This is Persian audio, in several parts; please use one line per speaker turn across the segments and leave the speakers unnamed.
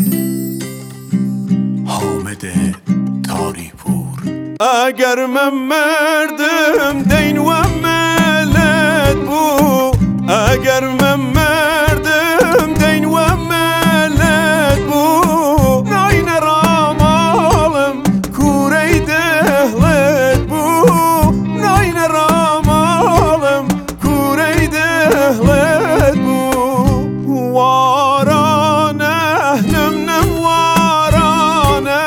حامد تاریپور.
اگر من مردم دین و ملت بو، اگر من مردم دین و ملت بو، ناین رامالم کوری دهلت بو، ناین رامالم کوری دهلت بو. وارانه نم وارانه،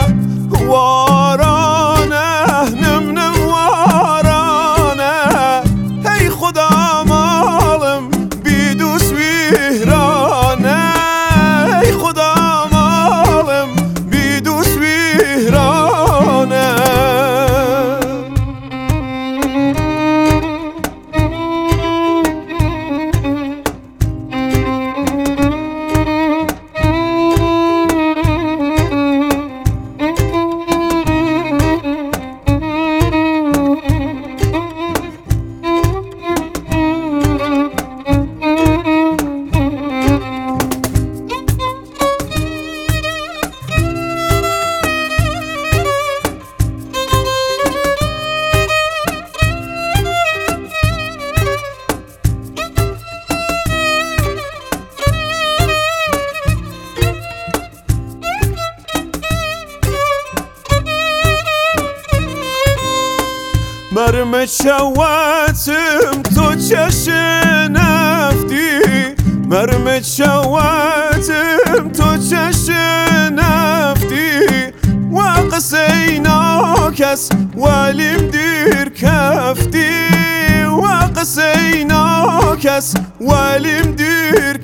وارانه نم وارانه، ای خدا مالم بیدوس ویرانه، ای خدا مالم بیدوس ویرانه. مرمت شواتم تو چش نفتی، مرمت شواتم تو چش نفتی، و قسینا کس ولیم دیر کفتی، و قسینا کس ولیم دیر